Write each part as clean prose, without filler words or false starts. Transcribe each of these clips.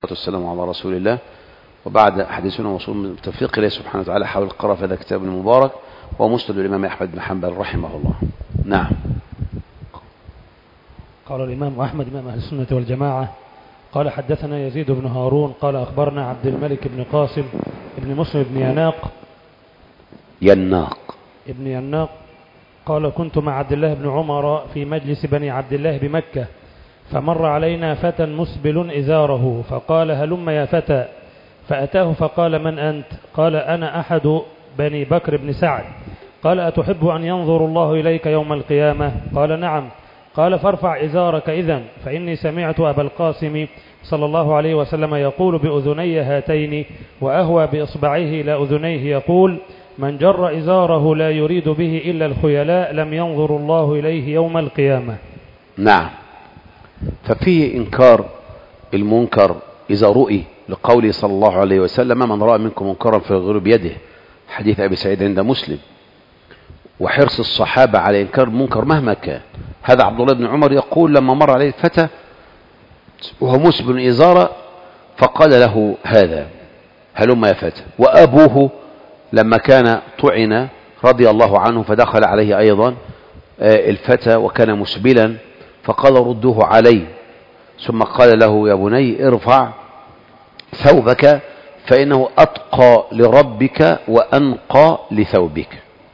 والسلام على رسول الله. وبعد حديثنا وصول من توفيق الله سبحانه وتعالى حول القراءة في هذا الكتاب المبارك ومسند الإمام أحمد بن حنبل رحمه الله. نعم. قال الإمام أحمد إمام أهل السنة والجماعة قال حدثنا يزيد بن هارون قال أخبرنا عبد الملك بن قاسم بن مسلم بن يناق قال كنت مع عبد الله بن عمر في مجلس بني عبد الله بمكة، فمر علينا فتى مسبل إزاره فقال هلم يا فتى، فأتاه فقال من أنت؟ قال أنا أحد بني بكر بن سعد. قال أتحب أن ينظر الله إليك يوم القيامة؟ قال نعم. قال فارفع إزارك إذن، فإني سمعت أبا القاسم صلى الله عليه وسلم يقول بأذني هاتين وأهوى بإصبعيه إلى أذنيه يقول من جر إزاره لا يريد به إلا الخيلاء لم ينظر الله إليه يوم القيامة. نعم. ففيه إنكار المنكر إذا رؤي لقوله صلى الله عليه وسلم من رأى منكم منكرا فليغيره بيده، حديث أبي سعيد عند مسلم. وحرص الصحابة على إنكار المنكر مهما كان. هذا عبد الله بن عمر يقول لما مر عليه الفتى وهو مسبل إزارة فقال له هذا هلم يا فتى. وأبوه لما كان طعن رضي الله عنه فدخل عليه أيضا الفتى وكان مسبلا فقال ردوه علي، ثم قال له يا بني ارفع ثوبك فإنه أتقى لربك وأنقى لثوبك.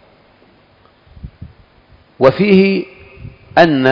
وفيه أن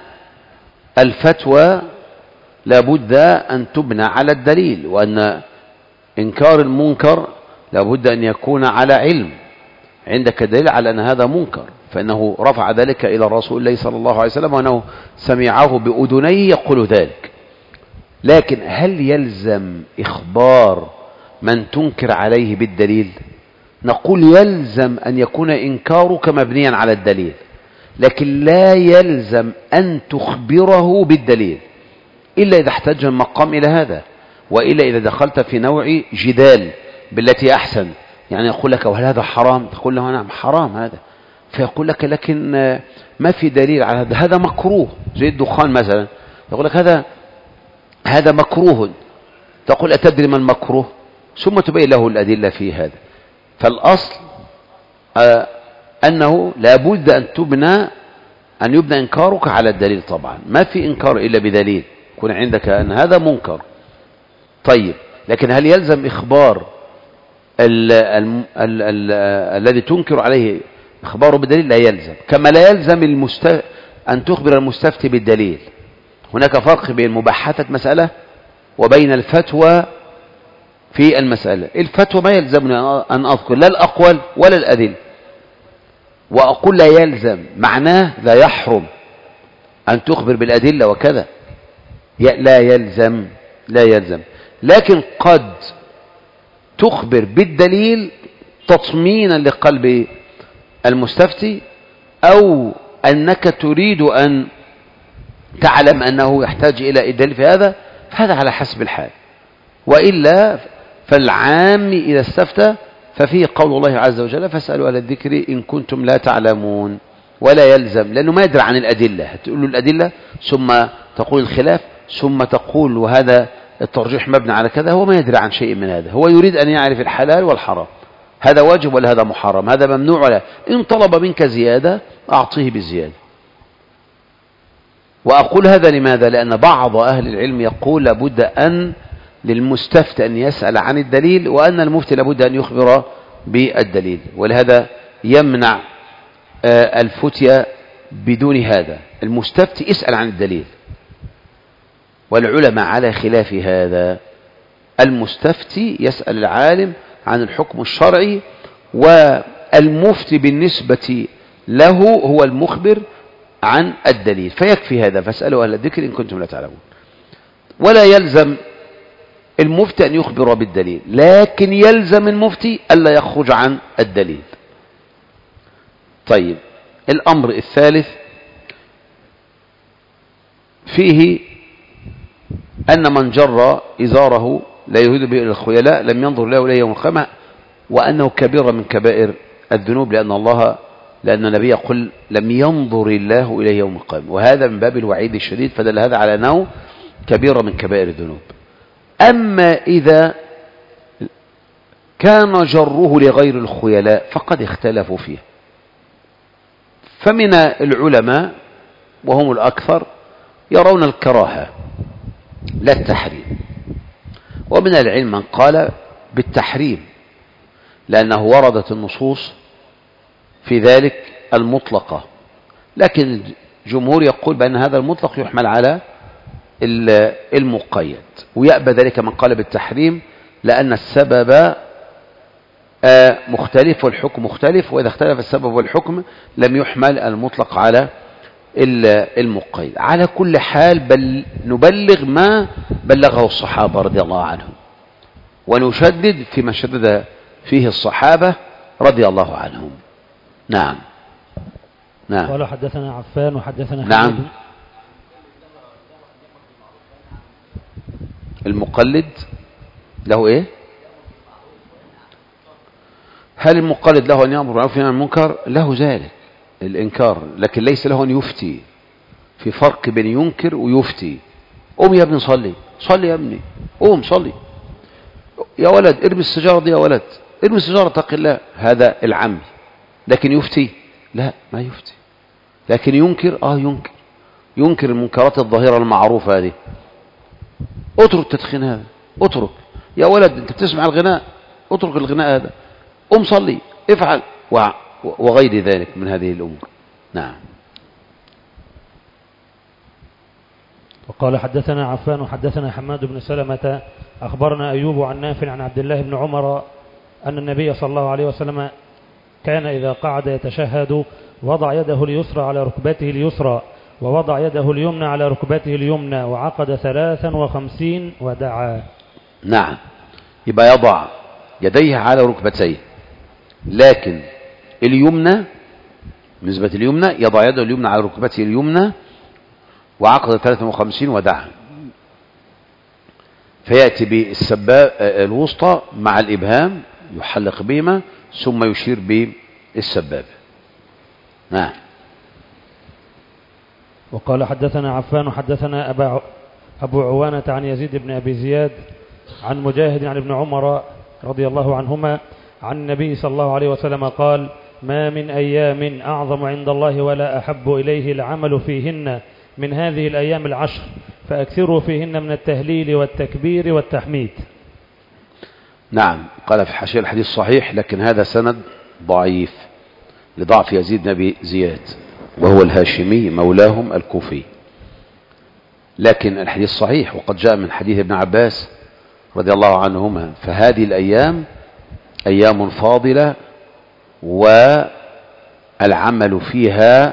الفتوى لابد أن تبنى على الدليل، وأن إنكار المنكر لابد أن يكون على علم، عندك دليل على أن هذا منكر، فإنه رفع ذلك إلى رسول الله صلى الله عليه وسلم وأنه سمعه بأذنيه يقول ذلك. لكن هل يلزم إخبار من تنكر عليه بالدليل؟ نقول يلزم أن يكون إنكارك مبنيا على الدليل، لكن لا يلزم أن تخبره بالدليل إلا إذا احتاج المقام إلى هذا، وإلا إذا دخلت في نوع جدال بالتي أحسن، يعني يقول لك وهل هذا حرام؟ تقول له نعم حرام هذا، فيقول لك لكن ما في دليل على هذا، هذا مكروه زي الدخان مثلا، يقول لك هذا مكروه، تقول أتدري ما المكروه؟ ثم تبين له الأدلة في هذا. فالأصل أنه لابد أن يبنى إنكارك على الدليل. طبعا ما في إنكار إلا بدليل، يكون عندك أن هذا منكر. طيب لكن هل يلزم إخبار الذي تنكر عليه إخباره بالدليل؟ لا يلزم، كما لا يلزم أن تخبر المستفتي بالدليل. هناك فرق بين مباحثة مسألة وبين الفتوى في المسألة. الفتوى ما يلزمني أن أذكر لا الأقوال ولا الأدلة، وأقول لا يلزم معناه لا يحرم أن تخبر بالأدلة وكذا، لا يلزم، لكن قد تخبر بالدليل تطمينا لقلب المستفتي، أو أنك تريد أن تعلم أنه يحتاج إلى الدليل في هذا، فهذا على حسب الحال. وإلا فالعام إذا استفتى ففيه قول الله عز وجل فاسألوا أهل الذكر إن كنتم لا تعلمون، ولا يلزم لأنه ما يدري عن الأدلة، هتقول له الأدلة ثم تقول الخلاف ثم تقول وهذا الترجيح مبني على كذا، هو ما يدري عن شيء من هذا، هو يريد أن يعرف الحلال والحرام، هذا واجب ولا هذا محرم، هذا ممنوع ولا، إن طلب منك زيادة أعطيه بالزيادة. وأقول هذا لماذا؟ لأن بعض أهل العلم يقول لابد أن للمستفتى أن يسأل عن الدليل، وأن المفتي لابد أن يخبر بالدليل، ولهذا يمنع الفتية بدون هذا. المستفتي اسأل عن الدليل، والعلماء على خلاف هذا، المستفتي يسأل العالم عن الحكم الشرعي، والمفتي بالنسبة له هو المخبر عن الدليل، فيكفي هذا فاسألوا أهل الذكر إن كنتم لا تعلمون. ولا يلزم المفتي أن يخبر بالدليل، لكن يلزم المفتي ألا يخرج عن الدليل. طيب الأمر الثالث فيه أن من جر إزاره لا يريد به إلى الخيلاء لم ينظر له إليه يوم القيامة، وأنه كبير من كبائر الذنوب، لأن النبي يقول لم ينظر الله إليه يوم القيامة، وهذا من باب الوعيد الشديد، فدل هذا على أنه كبير من كبائر الذنوب. أما إذا كان جره لغير الخيلاء فقد اختلفوا فيه. فمن العلماء وهم الأكثر يرون الكراهة لا التحريم، ومن العلم من قال بالتحريم لأنه وردت النصوص في ذلك المطلقة، لكن الجمهور يقول بأن هذا المطلق يحمل على المقيد، ويأبى ذلك من قال بالتحريم لأن السبب مختلف والحكم مختلف، وإذا اختلف السبب والحكم لم يحمل المطلق على المقيد. على كل حال بل نبلغ ما بلغه الصحابة رضي الله عنهم، ونشدد فيما شدد فيه الصحابة رضي الله عنهم. نعم. نعم. قال حدثنا عفان وحدثنا نعم. المقلد له ايه؟ هل المقلد له ان يأمر بالمعروف وينهى عن المنكر؟ له ذلك الانكار، لكن ليس له ان يفتي. في فرق بين ينكر ويفتي. قوم يا ابني صلي، صلي يا ابني، قوم صلي يا ولد، ارمي السجارة دي يا ولد، ارمي السجارة اتق الله، هذا العمي. لكن يفتي؟ لا، ما يفتي. لكن ينكر؟ ينكر المنكرات الظاهرة المعروفة هذه. اترك التدخين هذا، اترك يا ولد، انت بتسمع الغناء، اترك الغناء هذا، قم صلي، افعل، وغير ذلك من هذه الأمور. نعم. وقال حدثنا عفان وحدثنا حماد بن سلمة أخبرنا أيوب عن نافع عن عبد الله بن عمر أن النبي صلى الله عليه وسلم كان إذا قعد يتشهد وضع يده اليسرى على ركبته اليسرى ووضع يده اليمنى على ركبته اليمنى وعقد 53 ودعا. نعم، يبقى يضع يديه على ركبتيه، لكن اليمنى بالنسبة اليمنى يضع يده اليمنى على ركبته اليمنى وعقد 53 ودعا، فيأتي بالسبابة الوسطى مع الإبهام يحلق بهما ثم يشير بالسبابة. نعم. وقال حدثنا عفان حدثنا أبو عوانة عن يزيد بن أبي زياد عن مجاهد عن ابن عمر رضي الله عنهما عن النبي صلى الله عليه وسلم قال: ما من أيام أعظم عند الله ولا أحب إليه العمل فيهن من هذه الأيام العشر، فأكثروا فيهن من التهليل والتكبير والتحميد. نعم. قال في حاشية الحديث صحيح، لكن هذا سند ضعيف لضعف يزيد بن أبي زياد وهو الهاشمي مولاهم الكوفي، لكن الحديث صحيح وقد جاء من حديث ابن عباس رضي الله عنهما. فهذه الأيام أيام فاضلة والعمل فيها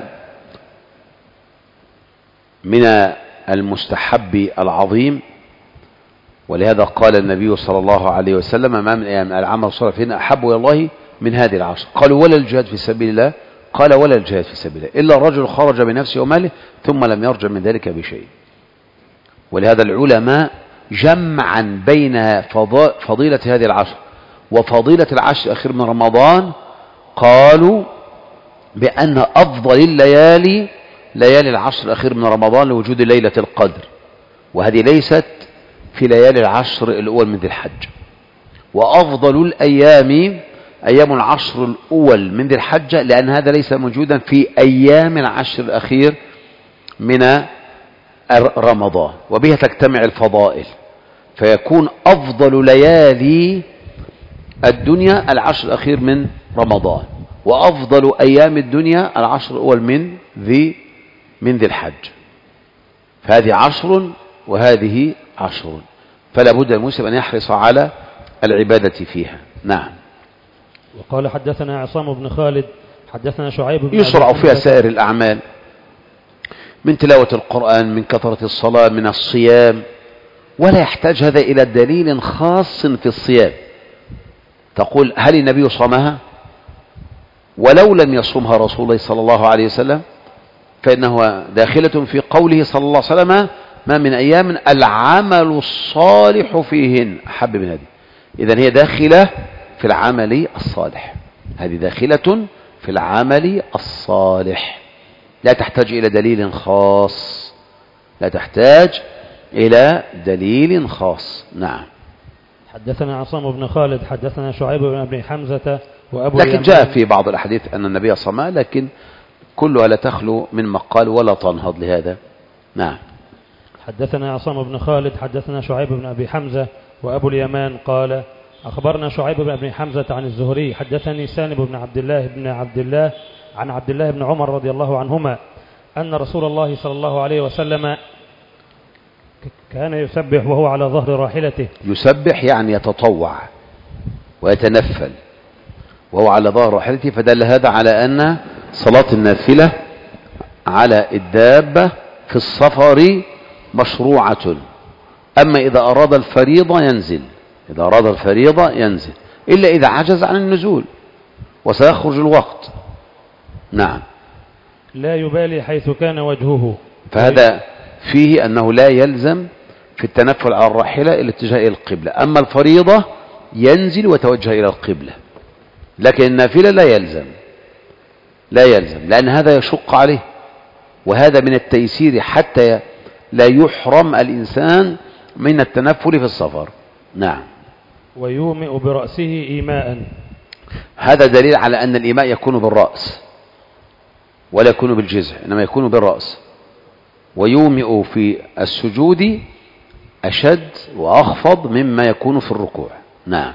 من المستحب العظيم، ولهذا قال النبي صلى الله عليه وسلم: ما من أيام العمل الصالح فيهن أحب إلى الله من هذه العشر. قالوا: ولا الجهاد في سبيل الله؟ قال: ولا الجهاد في سبيل الله إلا الرجل خرج بنفسه وماله ثم لم يرجع من ذلك بشيء. ولهذا العلماء جمعا بين فضيلة هذه العشر وفضيلة العشر الأخير من رمضان قالوا بأن أفضل الليالي ليالي العشر الأخير من رمضان لوجود ليلة القدر، وهذه ليست في ليالي العشر الأول من ذي الحج. وأفضل الأيام أيام العشر الأول من ذي الحجة، لأن هذا ليس موجودا في أيام العشر الأخير من رمضان، وبها تجتمع الفضائل، فيكون أفضل ليالي الدنيا العشر الأخير من رمضان، وأفضل أيام الدنيا العشر الأول من ذي الحج. فهذه عشر وهذه عشر، فلا بد المسلم أن يحرص على العبادة فيها. نعم. وقال حدثنا عصام بن خالد حدثنا شعيب بن يشرع فيها سائر الأعمال من تلاوة القرآن، من كثرة الصلاة، من الصيام، ولا يحتاج هذا إلى دليل خاص في الصيام. تقول: هل النبي صامها؟ ولو لم يصومها رسول الله صلى الله عليه وسلم فإنه داخلة في قوله صلى الله عليه وسلم: ما من أيام العمل الصالح فيهن أحب من هذه. إذن هي داخلة في العمل الصالح، هذه داخلة في العمل الصالح، لا تحتاج إلى دليل خاص، لا تحتاج إلى دليل خاص. نعم. حدثنا عصام بن خالد حدثنا شعيب بن أبي حمزة وأبو لكن جاء في بعض الأحاديث أن النبي صمى، لكن كلها لا تخلو من مقال ولا تنهض لهذا. نعم. حدثنا عصام بن خالد حدثنا شعيب بن أبي حمزة وأبو اليمان قال أخبرنا شعيب بن أبي حمزة عن الزهري حدثني سالم بن عبد الله عن عبد الله بن عمر رضي الله عنهما أن رسول الله صلى الله عليه وسلم كان يسبح وهو على ظهر راحلته. يسبح يعني يتطوع ويتنفل وهو على ظهر راحلته، فدل هذا على أن صلاة النافلة على الدابة في السفر مشروعة. أما إذا أراد الفريضة ينزل، إذا أراد الفريضة ينزل، إلا إذا عجز عن النزول وسيخرج الوقت. نعم. لا يبالي حيث كان وجهه. فهذا فيه أنه لا يلزم في التنفل على الراحلة الاتجاه إلى القبلة، أما الفريضة ينزل وتوجه إلى القبلة، لكن النافلة لا يلزم لأن هذا يشق عليه، وهذا من التيسير حتى لا يحرم الإنسان من التنفل في السفر. نعم. ويومئ برأسه إيماء. هذا دليل على أن الإيماء يكون بالرأس ولا يكون بالجزع، إنما يكون بالرأس. ويومئ في السجود أشد وأخفض مما يكون في الركوع. نعم.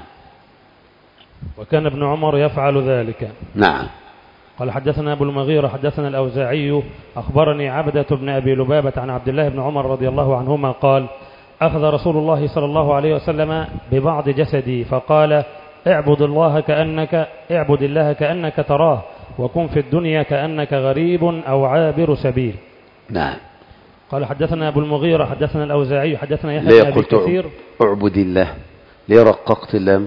وكان ابن عمر يفعل ذلك. نعم. قال حدثنا أبو المغيرة حدثنا الأوزاعي أخبرني عبدة بن أبي لبابة عن عبد الله بن عمر رضي الله عنهما قال أخذ رسول الله صلى الله عليه وسلم ببعض جسدي فقال اعبد الله كأنك تراه وكن في الدنيا كأنك غريب أو عابر سبيل. نعم. قال حدثنا أبو المغيرة حدثنا الأوزاعي حدثنا يحيى بن أبي كثير. اعبد الله، ليه رققت اللام؟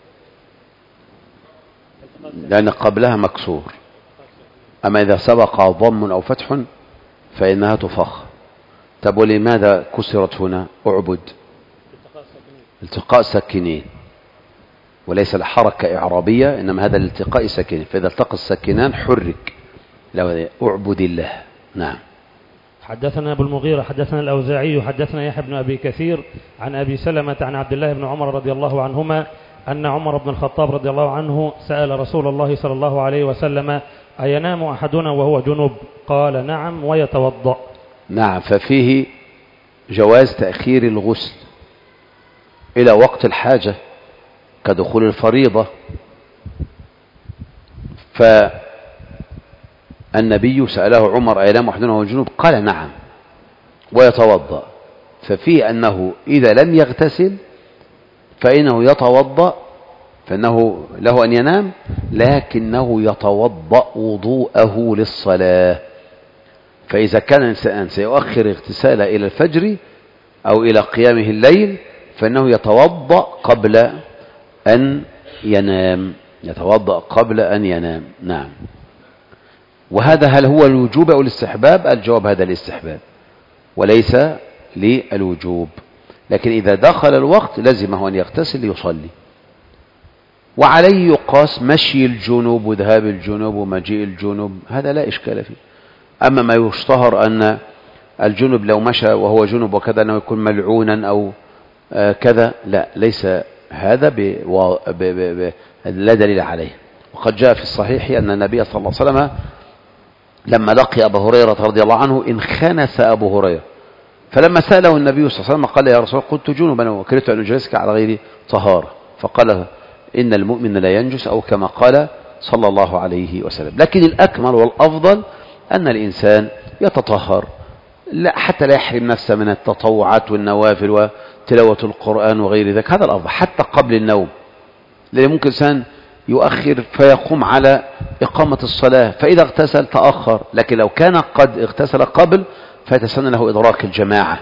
لأن قبلها مكسور، أما إذا سبق ضم أو فتح فإنها تفخ. طب ولماذا كسرت هنا؟ اعبد التقاء ساكنين، وليس الحركة إعرابية، إنما هذا الالتقاء ساكنين، فإذا التقى الساكنان حرك. لو اعبد الله. نعم. حدثنا أبو المغيرة حدثنا الأوزاعي حدثنا يحيى بن أبي كثير عن أبي سلمة عن عبد الله بن عمر رضي الله عنهما أن عمر بن الخطاب رضي الله عنه سأل رسول الله صلى الله عليه وسلم أينام أحدنا وهو جنب؟ قال نعم ويتوضأ. نعم. ففيه جواز تأخير الغسل إلى وقت الحاجة كدخول الفريضة، فالنبي سأله عمر أينام أحدنا وهو جنب؟ قال نعم ويتوضأ. ففيه أنه إذا لم يغتسل فإنه يتوضأ، فإنه له أن ينام لكنه يتوضأ وضوءه للصلاة. فإذا كان الإنسان سيؤخر اغتساله إلى الفجر أو إلى قيامه الليل فإنه يتوضأ قبل أن ينام، يتوضأ قبل أن ينام. نعم. وهذا هل هو الوجوب أو الاستحباب؟ الجواب هذا الاستحباب وليس للوجوب، لكن إذا دخل الوقت لزمه أن يغتسل ليصلي. وعليه يقاس مشي الجنوب وذهاب الجنوب ومجيء الجنوب، هذا لا إشكال فيه. أما ما يشتهر أن الجنوب لو مشى وهو جنوب وكذا أنه يكون ملعونا أو كذا، لا، ليس هذا لا دليل عليه. وقد جاء في الصحيح أن النبي صلى الله عليه وسلم لما لقي أبا هريرة رضي الله عنه انخنس أبو هريرة، فلما سأله النبي صلى الله عليه وسلم قال يا رسول الله كنت جنبا وكرهت أن أجلسك على غير طهارة، فقال إن المؤمن لا ينجس، أو كما قال صلى الله عليه وسلم. لكن الأكمل والأفضل أن الإنسان يتطهر حتى لا يحرم نفسه من التطوعات والنوافل وتلاوة القرآن وغير ذلك، هذا الأفضل حتى قبل النوم، لأن ممكن إنسان يؤخر فيقوم على إقامة الصلاة فإذا اغتسل تأخر، لكن لو كان قد اغتسل قبل فيتسنى له إدراك الجماعة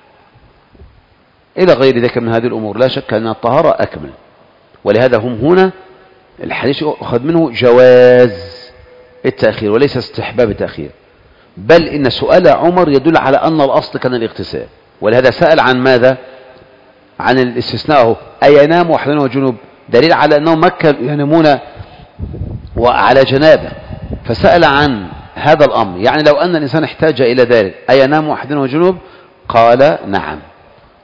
إلى غير ذلك من هذه الأمور. لا شك أن الطهارة أكمل، ولهذا هم هنا الحديث أخذ منه جواز التأخير وليس استحباب التأخير، بل إن سؤال عمر يدل على أن الأصل كان الاغتسال، ولهذا سأل عن ماذا؟ عن الاستثناء، أينام أحدنا وجنوب، دليل على أنهم مكة ينامون وعلى جنابه، فسأل عن هذا الأمر، يعني لو أن الإنسان احتاج إلى ذلك أينام أحدنا وجنوب؟ قال نعم.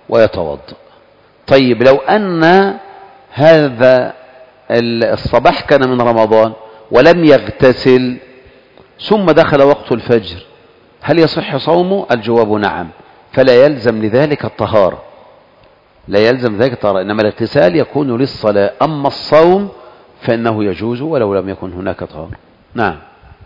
ويتوضأ. طيب لو أن هذا الصباح كان من رمضان ولم يغتسل ثم دخل وقت الفجر، هل يصح صومه؟ الجواب نعم، فلا يلزم لذلك الطهارة، لا يلزم ذلك الطهارة، إنما الاغتسال يكون للصلاة. أما الصوم فإنه يجوز ولو لم يكن هناك طهارة. نعم.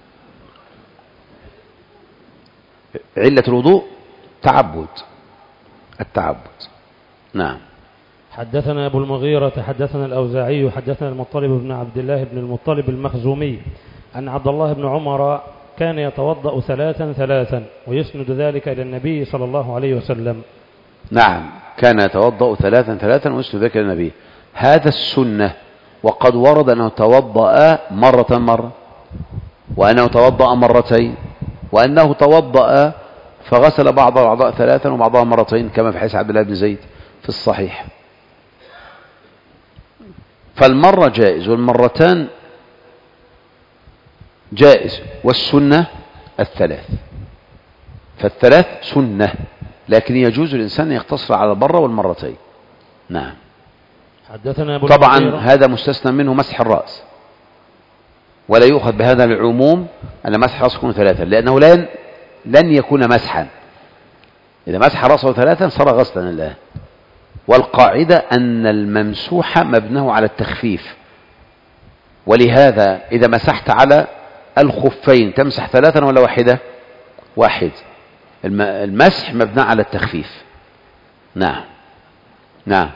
علة الوضوء تعبد، التعبد. نعم. حدثنا أبو المغيرة حدثنا الأوزاعي حدثنا المطلب بن عبد الله بن المطلب المخزومي أن عبد الله بن عمر كان يتوضأ ثلاثا ويسند ذلك إلى النبي صلى الله عليه وسلم. نعم، كان يتوضأ ثلاثا ويسند ذلك إلى النبي، هذا السنة. وقد ورد أنه توضأ مرة، وأنه توضأ مرتين، وأنه توضأ فغسل بعض الأعضاء ثلاثا وبعضها مرتين، كما في حديث عبد الله بن زيد في الصحيح. فالمرة جائز والمرتان جائز، والسنة الثلاث، فالثلاث سنة، لكن يجوز الإنسان أن يقتصر على المرة والمرتين. نعم. حدثنا أبو طبعا المغيرة. هذا مستثنى منه مسح الرأس، ولا يؤخذ بهذا العموم أن مسح الرأس يكون ثلاثا، لأنه لن يكون مسحا. إذا مسح رأسه ثلاثا صار غسلا الآن. والقاعدة أن الممسوح مبناه على التخفيف، ولهذا إذا مسحت على الخفين تمسح ثلاثا ولا واحدة؟ واحد. المسح مبنى على التخفيف. نعم. نعم.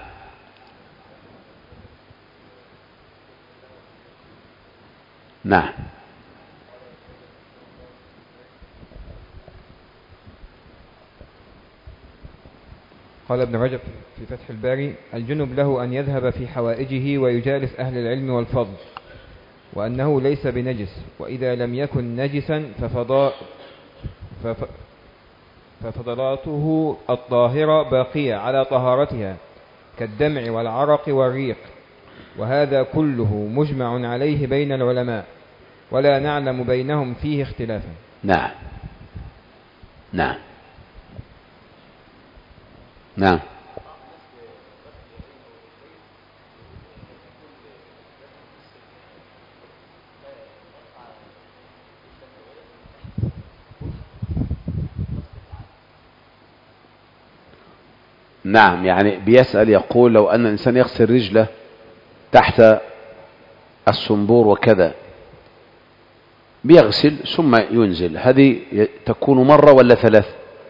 نعم. قال ابن رجب في فتح الباري: الجنب له أن يذهب في حوائجه ويجالس أهل العلم والفضل، وأنه ليس بنجس، وإذا لم يكن نجسا ففضلاته الطاهرة باقية على طهارتها كالدمع والعرق والريق، وهذا كله مجمع عليه بين العلماء، ولا نعلم بينهم فيه اختلافا. نعم. نعم. نعم. نعم، يعني بيسأل يقول لو أن الإنسان يغسل رجله تحت الصنبور وكذا، بيغسل ثم ينزل، هذه تكون مرة ولا ثلاث؟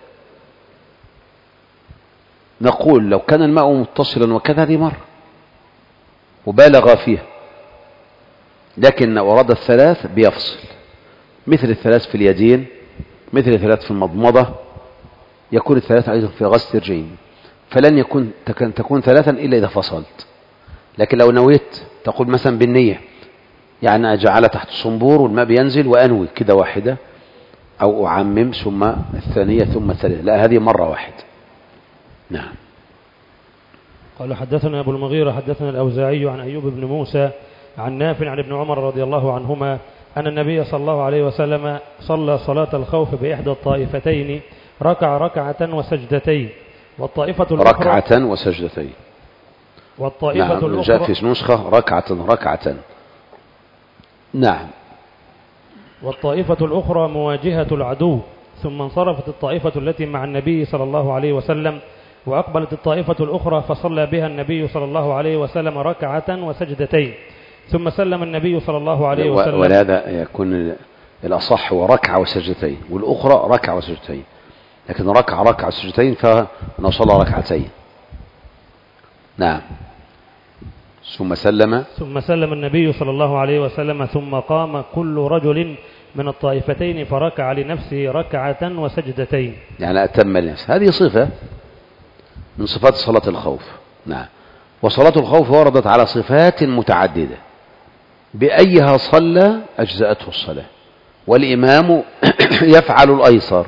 نقول لو كان الماء متصلا وكذا هذه مرة وبالغ فيها، لكن ورد الثلاث بيفصل، مثل الثلاث في اليدين، مثل الثلاث في المضمضة، يكون الثلاث أيضا في غسل الرجلين، فلن تكون ثلاثا إلا إذا فصلت. لكن لو نويت تقول مثلا بالنية، يعني أجعل تحت الصنبور والماء بينزل وأنوي كده واحدة، أو أعمم ثم الثانية ثم الثالثة، لا، هذه مرة واحدة. نعم. قال حدثنا أبو المغيرة حدثنا الأوزاعي عن أيوب بن موسى عن نافع عن ابن عمر رضي الله عنهما أن النبي صلى الله عليه وسلم صلى صلاة الخوف بإحدى الطائفتين، ركع ركعة وسجدتين، والطائفة الأخرى ركعة وسجدتين. والطائفة نعم. الأخرى جاء في نسخة ركعة. نعم. والطائفة الأخرى مواجهة العدو، ثم انصرفت الطائفة التي مع النبي صلى الله عليه وسلم، وأقبلت الطائفة الأخرى فصلى بها النبي صلى الله عليه وسلم ركعة وسجدتين، ثم سلم النبي صلى الله عليه وسلم. ولهذا يكون الأصح هو ركعة وسجدتين، والأخرى ركعة وسجدتين، لكن ركعة وسجدتين فأنا صلى ركعتين. نعم. ثم سلم النبي صلى الله عليه وسلم، ثم قام كل رجل من الطائفتين فركع لنفسه ركعة وسجدتين، يعني أتم لنفسه. هذه صفة من صفات صلاة الخوف. نعم. وصلاة الخوف وردت على صفات متعددة، بأيها صلى أجزأته الصلاة، والإمام يفعل الأيسر،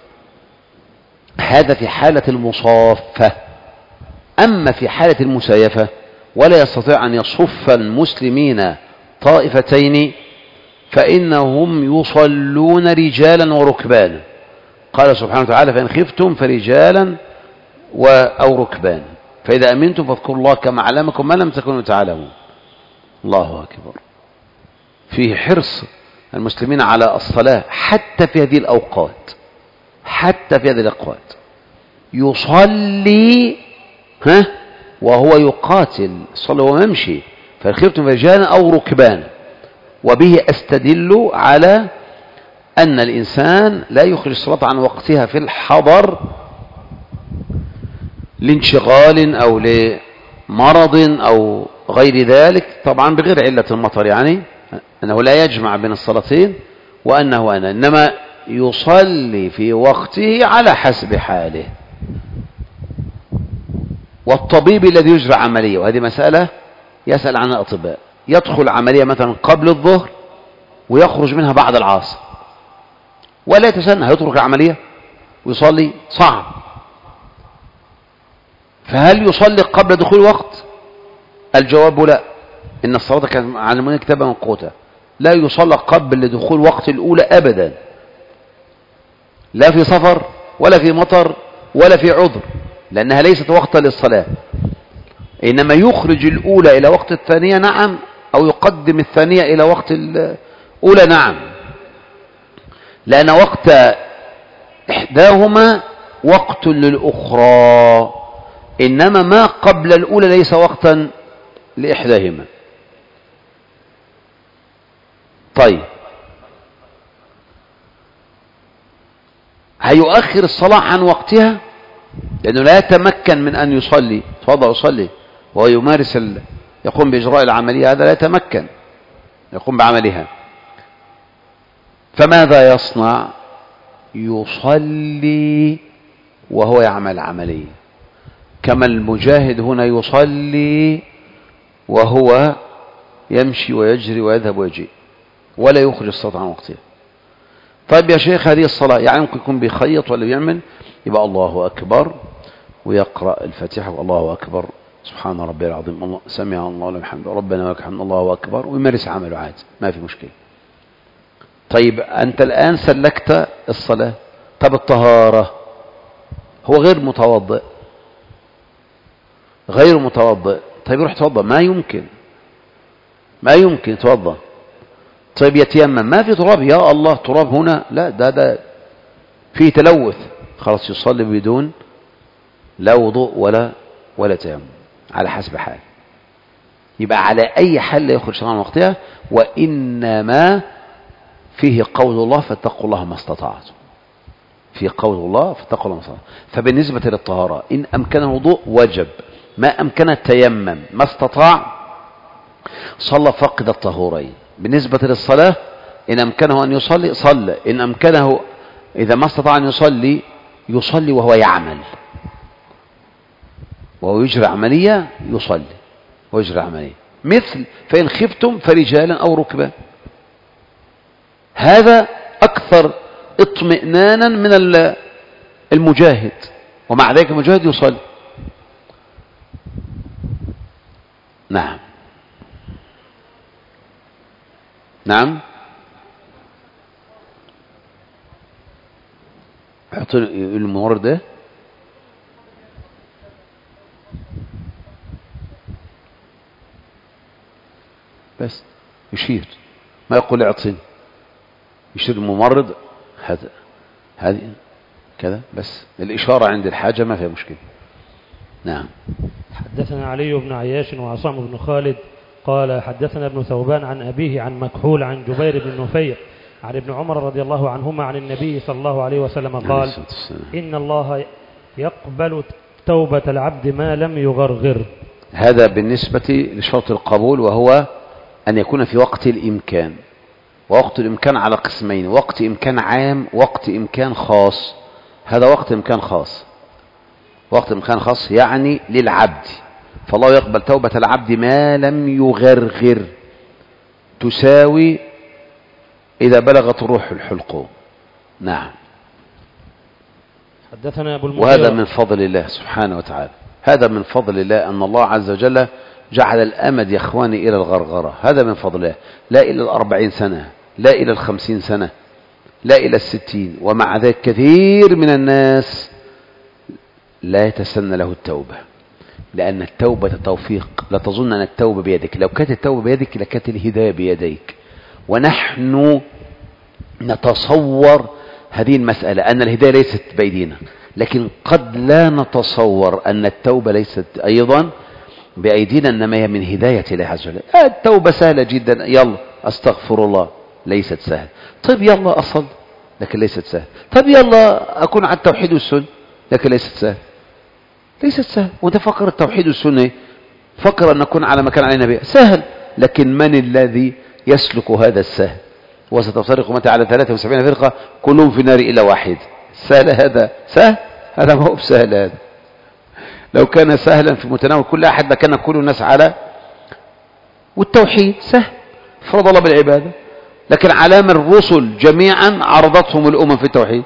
هذا في حالة المصافة. أما في حالة المسايفة ولا يستطيع أن يصف المسلمين طائفتين، فإنهم يصلون رجالا وركبانا. قال سبحانه وتعالى: فإن خفتم فرجالا أو ركبان. فإذا أمنتم فاذكروا الله كما علمكم ما لم تكونوا تعلمون. الله أكبر. فيه حرص المسلمين على الصلاة حتى في هذه الأوقات، حتى في هذه الأوقات يصلي وهو يقاتل، صلى وهو يمشي، فإن خفتم رجالا أو ركبانا. وبه أستدل على أن الإنسان لا يخرج الصلاة عن وقتها في الحضر لانشغال أو لمرض أو غير ذلك، طبعا بغير علة المطر، يعني أنه لا يجمع بين الصلاتين، وأنه إنما يصلي في وقته على حسب حاله. والطبيب الذي يجرى عملية، وهذه مسألة يسأل عنها الأطباء، يدخل عملية مثلا قبل الظهر ويخرج منها بعد العصر ولا يتسنى، يترك العملية ويصلي؟ صعب. فهل يصلي قبل دخول وقت؟ الجواب لا. إن الصلاة كانت علمونا كتابا موقوتا، لا يصلى قبل دخول وقت الأولى أبدا، لا في سفر ولا في مطر ولا في عذر، لأنها ليست وقتا للصلاة. إنما يخرج الأولى إلى وقت الثانية، نعم، أو يقدم الثانية إلى وقت الأولى، نعم، لأن وقت إحداهما وقت للأخرى، إنما ما قبل الأولى ليس وقتا لإحداهما. طيب، هيؤخر الصلاة عن وقتها لأنه لا يتمكن من أن يصلي، تفضل يصلي وهو يمارس يقوم بإجراء العملية، هذا لا يتمكن يقوم بعملها. فماذا يصنع؟ يصلي وهو يعمل عملية، كما المجاهد هنا يصلي وهو يمشي ويجري ويذهب ويجيء، ولا يخرج الصلاة عن وقتها. طيب يا شيخ، هذه الصلاة يعني ممكن يكون بيخيط ولا بيعمل، يبقى الله أكبر ويقرأ الفاتحة والله أكبر سبحان ربي العظيم الله سمع الله لمن حمده ربنا ولك الحمد الله أكبر، ويمارس عمله عادي، ما في مشكلة. طيب أنت الآن سلكت الصلاة، طب الطهارة، هو غير متوضئ، غير متوضئ، طيب يروح يتوضأ، ما يمكن يتوضأ. طيب يتيمم، ما في تراب، يا الله تراب هنا، لا، ده فيه تلوث، خلاص يصلي بدون لا وضوء ولا تيمم، على حسب حال. يبقى على أي حال لا يخرج عن وقتها، وإنما فيه قول الله فاتقوا الله ما استطعتم، في قول الله فاتقوا الله ما استطعتم. فبالنسبة للطهارة إن أمكن الوضوء وجب، ما أمكن التيمم، ما استطاع صلى فقد الطهورين. بالنسبة للصلاة إن أمكنه أن يصلي صلى، إن أمكنه إذا ما استطاع أن يصلي وهو يعمل وهو يجري عملية، يصلي ويجري عملية، مثل فإن خفتم فرجالا أو ركبا، هذا أكثر اطمئنانا من المجاهد، ومع ذلك المجاهد يصلي. نعم نعم، اعطي الممرض ده بس يشير، ما يقول اعطيني، يشير الممرض هذه كذا، بس الإشارة عند الحاجة ما فيها مشكلة. نعم. حدثنا علي بن عياش وعصام بن خالد قال حدثنا ابن ثوبان عن أبيه عن مكحول عن جبير بن نفير عن ابن عمر رضي الله عنهما عن النبي صلى الله عليه وسلم قال إن الله يقبل توبة العبد ما لم يغرغر. هذا بالنسبة لشرط القبول، وهو أن يكون في وقت الإمكان. ووقت الإمكان على قسمين، وقت إمكان عام، وقت إمكان خاص. هذا وقت إمكان خاص، وقت إمكان خاص يعني للعبد، فالله يقبل توبة العبد ما لم يغرغر، تساوي إذا بلغت الروح الحلقوم. نعم. حدثنا أبو المغيرة. وهذا من فضل الله سبحانه وتعالى، هذا من فضل الله أن الله عز وجل جعل الأمد يا إخواني إلى الغرغرة، هذا من فضل الله، لا إلى 40 سنة، لا إلى 50 سنة، لا إلى 60. ومع ذلك كثير من الناس لا يتسنى له التوبة، لأن التوبة توفيق. لا تظن أن التوبة بيدك، لو كانت التوبة بيدك لكانت الهداية بيديك. ونحن نتصور هذه المسألة أن الهداية ليست بأيدينا، لكن قد لا نتصور أن التوبة ليست أيضا بأيدينا، إنما هي من هداية الله عز وجل. التوبة سهلة جدا، يلا أستغفر الله، ليست سهل. طيب يلا أصل، لكن ليست سهل. طيب يلا أكون على التوحيد والسنة، لكن ليست سهل، ليست سهل. وانت فكر التوحيد والسنة، فكر أن نكون على مكان علينا به سهل، لكن من الذي يسلك هذا السهل؟ وستفترق أمتي على 73 فرقة كلهم في النار إلا واحد. سهل هذا؟ سهل هذا؟ ما هو بسهل هذا. لو كان سهلا في متناول كل أحد لكان كل الناس على. والتوحيد سهل، فرض الله بالعبادة، لكن علام الرسل جميعا عرضتهم الأمم في التوحيد.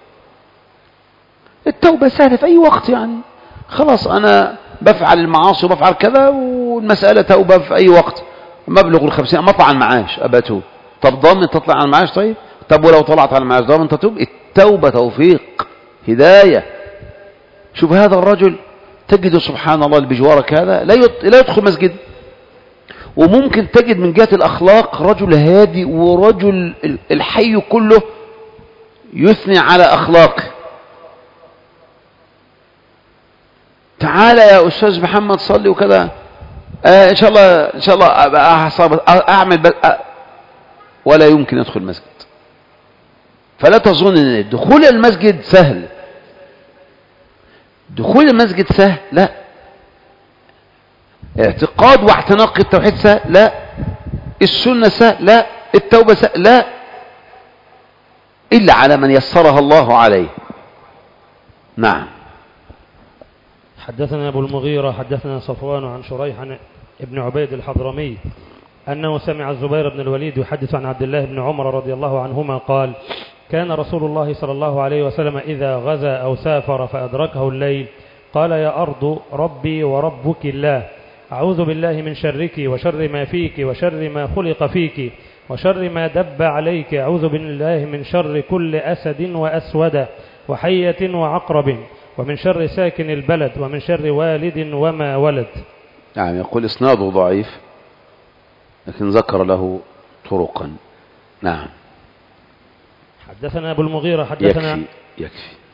التوبة سهلة في أي وقت، يعني خلاص أنا بفعل المعاصي وبفعل كذا، والمسألة توبة في أي وقت. مبلغ 50 مطلع المعاش أباتوب. طب ضامن تطلع على المعاش؟ طب ولو طلعت على المعاش ضامن تتوب؟ التوبة توفيق، هداية. شوف هذا الرجل تجد سبحان الله اللي بجوارك هذا لا يدخل مسجد، وممكن تجد من جهة الأخلاق رجل هادي، ورجل الحي كله يثني على أخلاقه. تعالى يا أستاذ محمد صلي وكذا، إن شاء الله أعمل ولا يمكن يدخل المسجد. فلا تظن أن دخول المسجد سهل. دخول المسجد سهل؟ لا. اعتقاد واعتناق التوحيد سهل؟ لا. السنة سهل؟ لا. التوبة سهل؟ لا، إلا على من يسرها الله عليه. نعم. حدثنا أبو المغيرة حدثنا صفوان عن شريح عن ابن عبيد الحضرمي أنه سمع الزبير بن الوليد يحدث عن عبد الله بن عمر رضي الله عنهما قال: كان رسول الله صلى الله عليه وسلم إذا غزا أو سافر فأدركه الليل قال: يا أرض ربي وربك الله، أعوذ بالله من شرك وشر ما فيك وشر ما خلق فيك وشر ما دب عليك، أعوذ بالله من شر كل أسد وأسود وحية وعقرب، ومن شر ساكن البلد، ومن شر والد وما ولد. نعم. يقول إسناده ضعيف، لكن ذكر له طرقا. نعم. حدثنا أبو المغيرة حدثنا يكفي.